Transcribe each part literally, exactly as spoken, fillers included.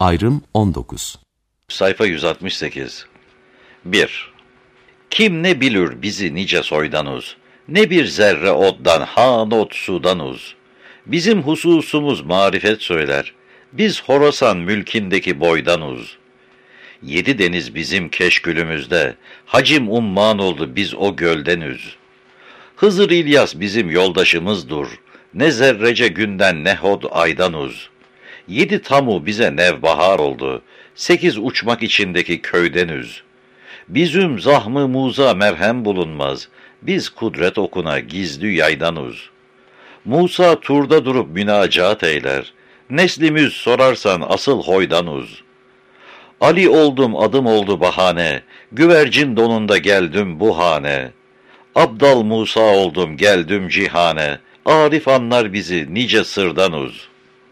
Ayrım on dokuz. Sayfa yüz altmış sekiz. bir. Kim ne bilir bizi nice soydanuz, ne bir zerre oddan ha not sudanuz. Bizim hususumuz marifet söyler, biz Horasan mülkindeki boydanuz. Yedi deniz bizim keşkülümüzde, hacim umman oldu biz o göldenüz. Hızır İlyas bizim yoldaşımızdır, ne zerrece günden ne hod aydanuz. Yedi tamu bize nevbahar oldu, sekiz uçmak içindeki köydenüz. Bizüm zahmı muza merhem bulunmaz, biz kudret okuna gizli yaydanuz. Musa turda durup münacat eyler, neslimiz sorarsan asıl hoydanuz. Ali oldum adım oldu bahane, güvercin donunda geldim bu hane. Abdal Musa oldum geldim cihane, arif anlar bizi nice sırdanuz.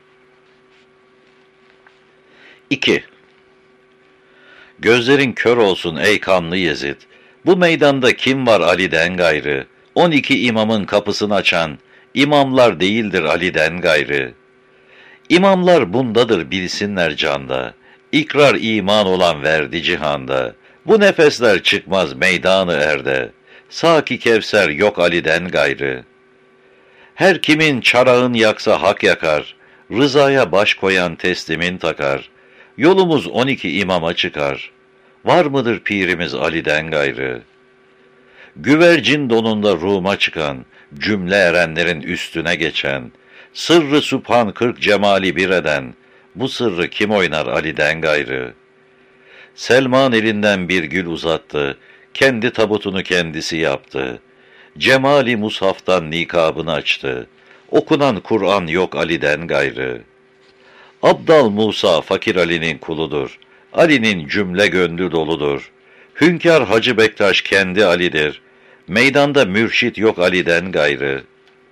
iki. Gözlerin kör olsun ey kanlı Yezid, bu meydanda kim var Ali'den gayrı? On iki imamın kapısını açan, imamlar değildir Ali'den gayrı. İmamlar bundadır bilsinler canda, ikrar iman olan verdi cihanda. Bu nefesler çıkmaz meydanı erde, saki Kevser yok Ali'den gayrı. Her kimin çarağın yaksa hak yakar, rızaya baş koyan teslimin takar. Yolumuz on iki imama çıkar, var mıdır pirimiz Ali'den gayrı? Güvercin donunda Rum'a çıkan, cümle erenlerin üstüne geçen, sırrı sübhan kırk cemali bir eden, bu sırrı kim oynar Ali'den gayrı? Selman elinden bir gül uzattı, kendi tabutunu kendisi yaptı. Cemali mushaftan nikabını açtı, okunan Kur'an yok Ali'den gayrı. Abdal Musa fakir Ali'nin kuludur, Ali'nin cümle gönlü doludur. Hünkâr Hacı Bektaş kendi Ali'dir, meydanda mürşit yok Ali'den gayrı.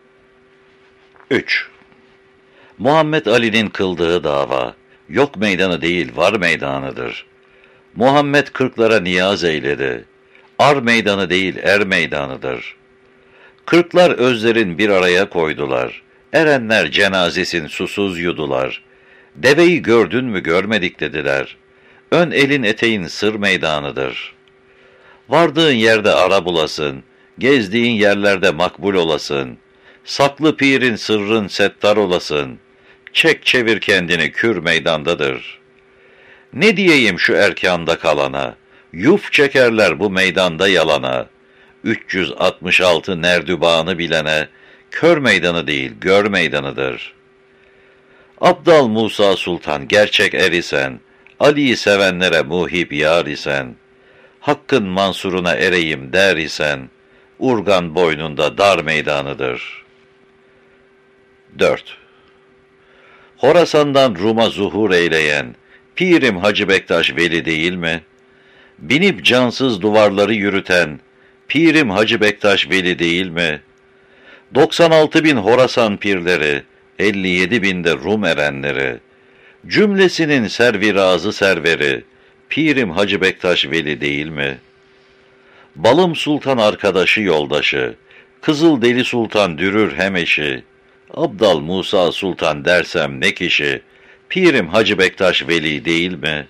üç. Muhammed Ali'nin kıldığı dava, yok meydanı değil var meydanıdır. Muhammed kırklara niyaz eyledi, ar meydanı değil er meydanıdır. Kırklar özlerin bir araya koydular, erenler cenazesin susuz yudular. Deveyi gördün mü görmedik dediler, ön elin eteğin sır meydanıdır. Vardığın yerde ara bulasın, gezdiğin yerlerde makbul olasın. Saklı pirin sırrın settar olasın, çek çevir kendini kür meydandadır. Ne diyeyim şu erkanda kalana, yuf çekerler bu meydanda yalana. üç yüz altmış altı nerdübanı bilene, kör meydanı değil gör meydanıdır. Abdal Musa Sultan gerçek er isen, Ali'yi sevenlere muhib yar isen, Hakkın mansuruna ereyim der isen, urgan boynunda dar meydanıdır. dört. Horasan'dan Rum'a zuhur eyleyen, Pirim Hacı Bektaş veli değil mi? Binip cansız duvarları yürüten, Pirim Hacı Bektaş veli değil mi? doksan altı bin Horasan pirleri, elli yedi binde Rum erenleri, cümlesinin servirazı serveri, Pirim Hacı Bektaş veli değil mi? Balım Sultan arkadaşı yoldaşı, Kızıl Deli Sultan dürür hem eşi, Abdal Musa Sultan dersem ne kişi, Pirim Hacı Bektaş veli değil mi?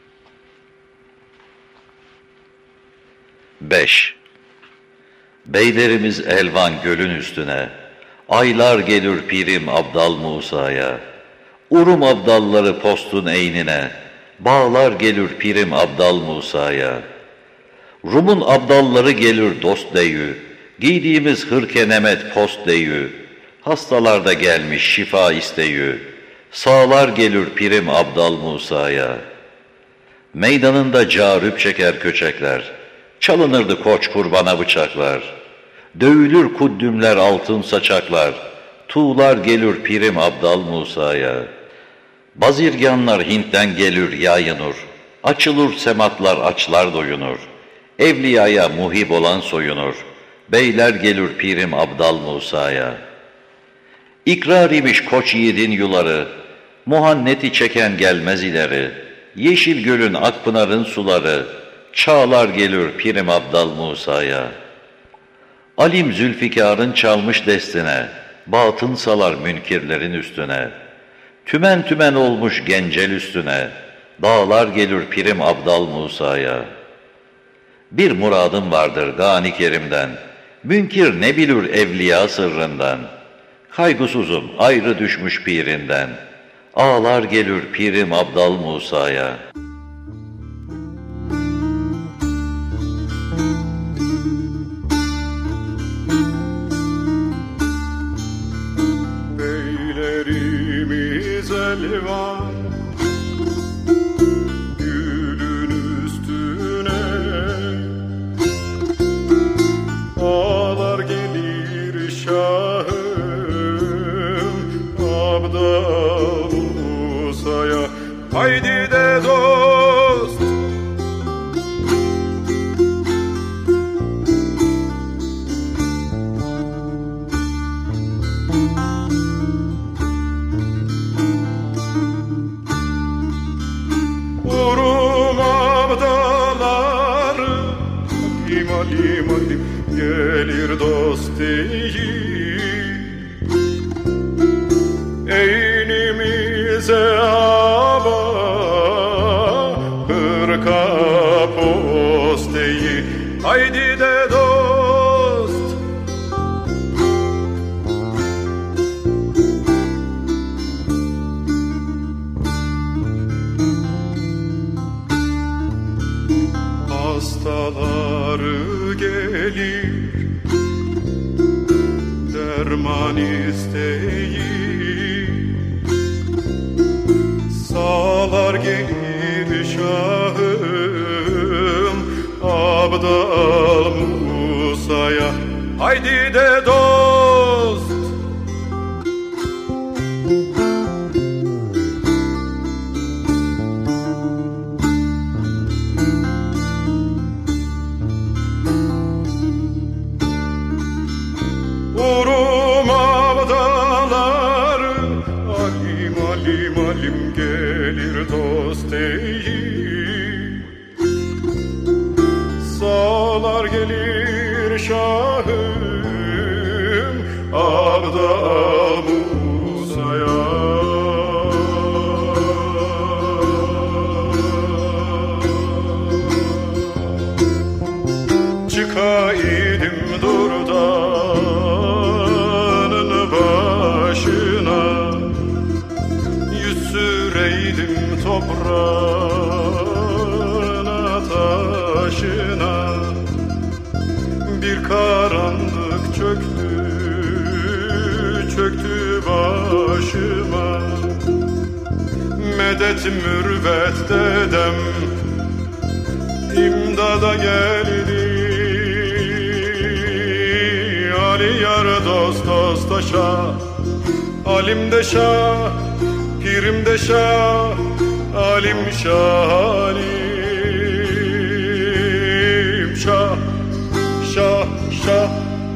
beş. Beylerimiz elvan gölün üstüne, aylar gelir Pirim Abdal Musa'ya. Urum abdalları postun eynine, bağlar gelir Pirim Abdal Musa'ya. Rum'un abdalları gelir dost deyü, giydiğimiz hırke nemet post deyü. Hastalarda gelmiş şifa isteyü, sağlar gelir Pirim Abdal Musa'ya. Meydanında carüp çeker köçekler, çalınırdı koç kurbana bıçaklar. Dövülür kuddümler altın saçaklar, tuğlar gelir Pirim Abdal Musa'ya. Bazirganlar Hint'ten gelir yayınur, açılır sematlar açlar doyunur. Evliyaya muhib olan soyunur, beyler gelir Pirim Abdal Musa'ya. İkrar imiş koç yiğidin yuları, muhanneti çeken gelmez ileri. Yeşil gölün akpınarın suları, çağlar gelir Pirim Abdal Musa'ya. Alim Zülfikar'ın çalmış destine, batın salar münkirlerin üstüne. Tümen tümen olmuş gencel üstüne, dağlar gelir pirim Abdal Musa'ya. Bir muradım vardır Gani Kerim'den, münkir ne bilir evliya sırrından. Kaygısızım ayrı düşmüş pirinden, ağlar gelir pirim Abdal Musa'ya. Beylerimiz elvan, gülün üstüne ağlar gelir şahım Abdal Musa'ya. Haydi de dost, Urum abdalar, alim alim alim gelir dost değil. Eynimize aba hırka posteyi. Haydi de dost, hastaları gelir derman isteyi. Sağlar gelir şahım Abdal Musa'ya. Haydi de dost, Urum abdalar, alim alim alim gelir dost değil. Sağlar gelir şahım Abdal Musa'ya. Çıkaydım durdanın başına, yüz süreydim toprağına taşına. Bir karanlık çöktü, çöktü başıma. Medet mürvet dedem imdada geldi. Ali yar dost dosta şah, alim de şah, pirim de şah, alim şah, alim şah, şah şah.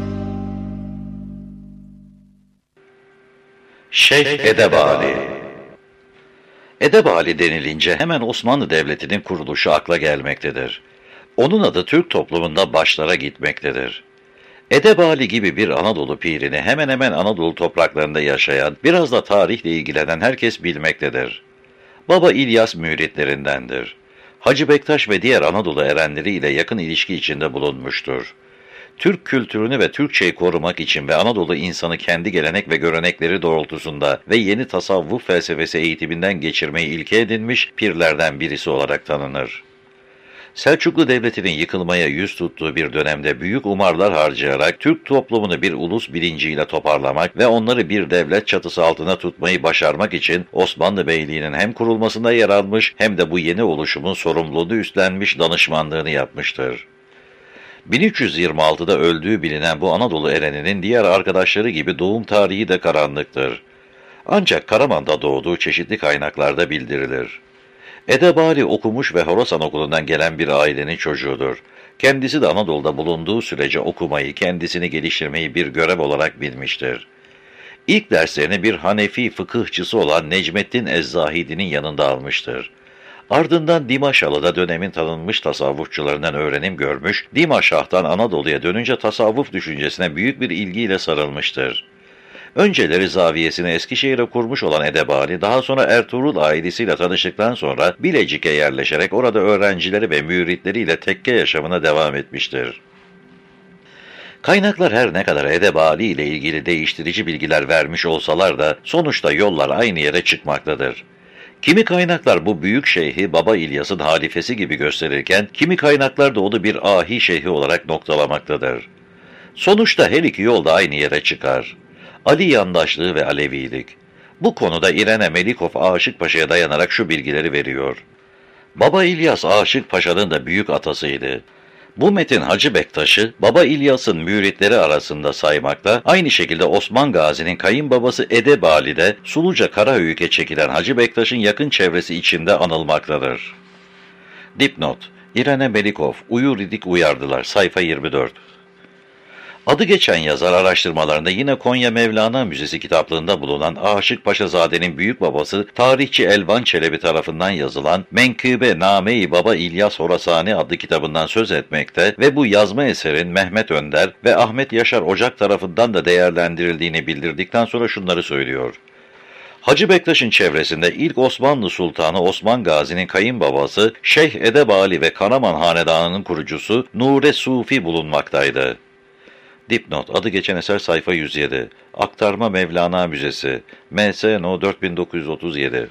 Şeyh Edebali. Edebali denilince hemen Osmanlı Devleti'nin kuruluşu akla gelmektedir. Onun adı Türk toplumunda başlara gitmektedir. Edebali gibi bir Anadolu pirini hemen hemen Anadolu topraklarında yaşayan, biraz da tarihle ilgilenen herkes bilmektedir. Baba İlyas müritlerindendir. Hacı Bektaş ve diğer Anadolu erenleriyle yakın ilişki içinde bulunmuştur. Türk kültürünü ve Türkçeyi korumak için ve Anadolu insanı kendi gelenek ve görenekleri doğrultusunda ve yeni tasavvuf felsefesi eğitiminden geçirmeyi ilke edinmiş pirlerden birisi olarak tanınır. Selçuklu Devleti'nin yıkılmaya yüz tuttuğu bir dönemde büyük umarlar harcayarak Türk toplumunu bir ulus bilinciyle toparlamak ve onları bir devlet çatısı altına tutmayı başarmak için Osmanlı Beyliği'nin hem kurulmasında yer almış hem de bu yeni oluşumun sorumluluğunu üstlenmiş danışmanlığını yapmıştır. bin üç yüz yirmi altıda öldüğü bilinen bu Anadolu ereninin diğer arkadaşları gibi doğum tarihi de karanlıktır. Ancak Karaman'da doğduğu çeşitli kaynaklarda bildirilir. Edebali okumuş ve Horasan Okulu'ndan gelen bir ailenin çocuğudur. Kendisi de Anadolu'da bulunduğu sürece okumayı, kendisini geliştirmeyi bir görev olarak bilmiştir. İlk derslerini bir Hanefi fıkıhçısı olan Necmettin Ez-Zahidi'nin yanında almıştır. Ardından Dimaşalı'da dönemin tanınmış tasavvufçularından öğrenim görmüş, Dimaşah'tan Anadolu'ya dönünce tasavvuf düşüncesine büyük bir ilgiyle sarılmıştır. Önceleri zaviyesini Eskişehir'e kurmuş olan Edebali, daha sonra Ertuğrul ailesiyle tanıştıktan sonra Bilecik'e yerleşerek orada öğrencileri ve müritleriyle tekke yaşamına devam etmiştir. Kaynaklar her ne kadar Edebali ile ilgili değiştirici bilgiler vermiş olsalar da sonuçta yollar aynı yere çıkmaktadır. Kimi kaynaklar bu büyük şeyhi Baba İlyas'ın halifesi gibi gösterirken, kimi kaynaklar da onu bir ahi şeyhi olarak noktalamaktadır. Sonuçta her iki yol da aynı yere çıkar. Ali yandaşlığı ve Alevilik. Bu konuda İrene Melikov Aşık Paşa'ya dayanarak şu bilgileri veriyor. Baba İlyas Aşık Paşa'nın da büyük atasıydı. Bu metin Hacı Bektaş'ı Baba İlyas'ın müritleri arasında saymakta, aynı şekilde Osman Gazi'nin kayınbabası Edebali de Suluca Karahöyük'e çekilen Hacı Bektaş'ın yakın çevresi içinde anılmaktadır. Dipnot: İrene Melikov, Uyur idik uyardılar, sayfa yirmi dört. Adı geçen yazar araştırmalarında yine Konya Mevlana Müzesi kitaplığında bulunan Aşık Paşazade'nin büyük babası tarihçi Elvan Çelebi tarafından yazılan Menkıbe Name-i Baba İlyas Horasani adlı kitabından söz etmekte ve bu yazma eserin Mehmet Önder ve Ahmet Yaşar Ocak tarafından da değerlendirildiğini bildirdikten sonra şunları söylüyor. Hacı Bektaş'ın çevresinde ilk Osmanlı Sultanı Osman Gazi'nin kayınbabası Şeyh Edebali ve Karaman Hanedanı'nın kurucusu Nure Sufi bulunmaktaydı. Dipnot: adı geçen eser sayfa yüz yedi. Aktarma Mevlana Müzesi. M S No dört bin dokuz yüz otuz yedi.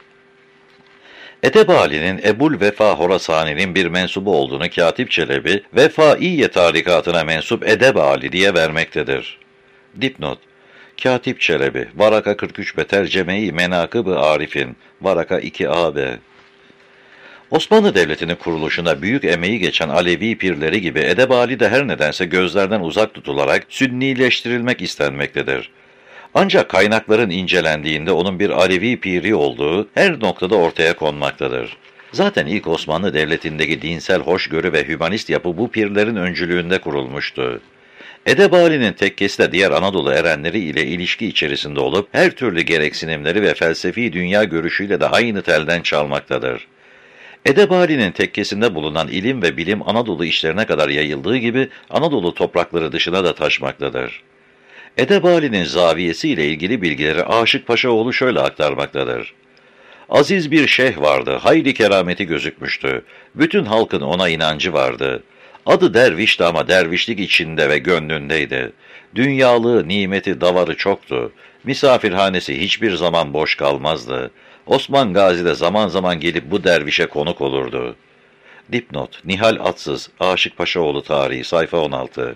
Edebali'nin Ebul Vefa Horasani'nin bir mensubu olduğunu Katip Çelebi, Vefaiye tarikatına mensup Edebali diye vermektedir. Dipnot: Katip Çelebi, Varaka kırk üç B Terceme-i Menakıb-ı Arif'in, Varaka iki A B. Osmanlı Devleti'nin kuruluşuna büyük emeği geçen Alevi pirleri gibi Edebali de her nedense gözlerden uzak tutularak sünnileştirilmek istenmektedir. Ancak kaynakların incelendiğinde onun bir Alevi piri olduğu her noktada ortaya konmaktadır. Zaten ilk Osmanlı Devleti'ndeki dinsel hoşgörü ve hümanist yapı bu pirlerin öncülüğünde kurulmuştu. Edebali'nin tekkesi de diğer Anadolu erenleri ile ilişki içerisinde olup her türlü gereksinimleri ve felsefi dünya görüşüyle de aynı telden çalmaktadır. Edebali'nin tekkesinde bulunan ilim ve bilim Anadolu işlerine kadar yayıldığı gibi Anadolu toprakları dışına da taşmaktadır. Edebali'nin zaviyesi ile ilgili bilgileri Aşık Paşaoğlu şöyle aktarmaktadır. Aziz bir şeyh vardı, hayli kerameti gözükmüştü. Bütün halkın ona inancı vardı. Adı dervişti ama dervişlik içinde ve gönlündeydi. Dünyalığı, nimeti, davarı çoktu. Misafirhanesi hiçbir zaman boş kalmazdı. Osman Gazi de zaman zaman gelip bu dervişe konuk olurdu. Dipnot: Nihal Atsız, Aşık Paşaoğlu Tarihi, sayfa on altı.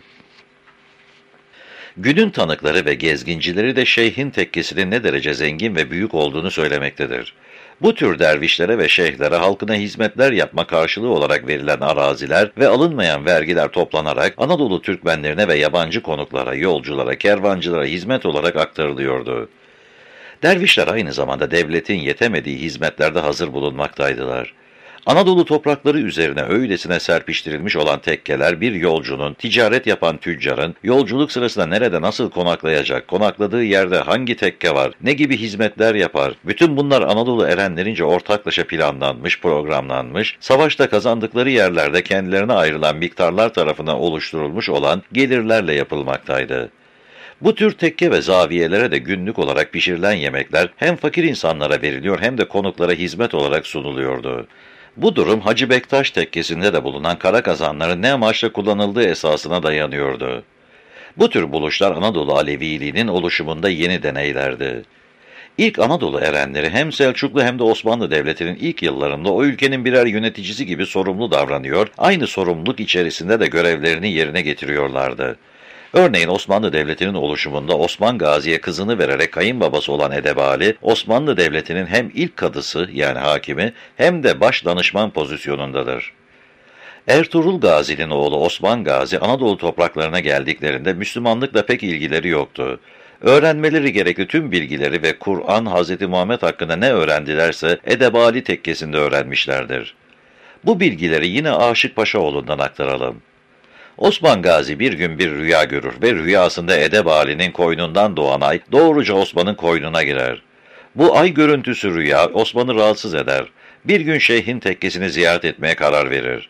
Günün tanıkları ve gezgincileri de şeyhin tekkesinin ne derece zengin ve büyük olduğunu söylemektedir. Bu tür dervişlere ve şeyhlere halkına hizmetler yapma karşılığı olarak verilen araziler ve alınmayan vergiler toplanarak Anadolu Türkmenlerine ve yabancı konuklara, yolculara, kervancılara hizmet olarak aktarılıyordu. Dervişler aynı zamanda devletin yetemediği hizmetlerde hazır bulunmaktaydılar. Anadolu toprakları üzerine öylesine serpiştirilmiş olan tekkeler bir yolcunun, ticaret yapan tüccarın, yolculuk sırasında nerede nasıl konaklayacak, konakladığı yerde hangi tekke var, ne gibi hizmetler yapar, bütün bunlar Anadolu erenlerince ortaklaşa planlanmış, programlanmış, savaşta kazandıkları yerlerde kendilerine ayrılan miktarlar tarafından oluşturulmuş olan gelirlerle yapılmaktaydı. Bu tür tekke ve zaviyelere de günlük olarak pişirilen yemekler hem fakir insanlara veriliyor hem de konuklara hizmet olarak sunuluyordu. Bu durum Hacı Bektaş tekkesinde de bulunan kara kazanların ne amaçla kullanıldığı esasına dayanıyordu. Bu tür buluşlar Anadolu Aleviliğinin oluşumunda yeni deneylerdi. İlk Anadolu erenleri hem Selçuklu hem de Osmanlı Devleti'nin ilk yıllarında o ülkenin birer yöneticisi gibi sorumlu davranıyor, aynı sorumluluk içerisinde de görevlerini yerine getiriyorlardı. Örneğin Osmanlı Devleti'nin oluşumunda Osman Gazi'ye kızını vererek kayınbabası olan Edebali, Osmanlı Devleti'nin hem ilk kadısı yani hakimi hem de baş danışman pozisyonundadır. Ertuğrul Gazi'nin oğlu Osman Gazi, Anadolu topraklarına geldiklerinde Müslümanlıkla pek ilgileri yoktu. Öğrenmeleri gerekli tüm bilgileri ve Kur'an, Hazreti Muhammed hakkında ne öğrendilerse Edebali tekkesinde öğrenmişlerdir. Bu bilgileri yine Aşık Paşaoğlu'ndan aktaralım. Osman Gazi bir gün bir rüya görür ve rüyasında Edebali'nin koynundan doğan ay doğruca Osman'ın koynuna girer. Bu ay görüntüsü rüya Osman'ı rahatsız eder. Bir gün şeyhin tekkesini ziyaret etmeye karar verir.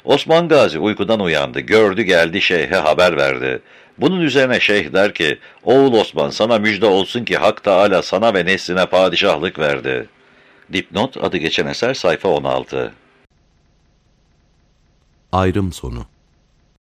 Osman Gazi uykudan uyandı, gördü geldi şeyhe haber verdi. Bunun üzerine şeyh der ki, oğul Osman sana müjde olsun ki Hak Teâlâ sana ve nesline padişahlık verdi. Dipnot adı geçen eser sayfa on altı. Ayrım sonu.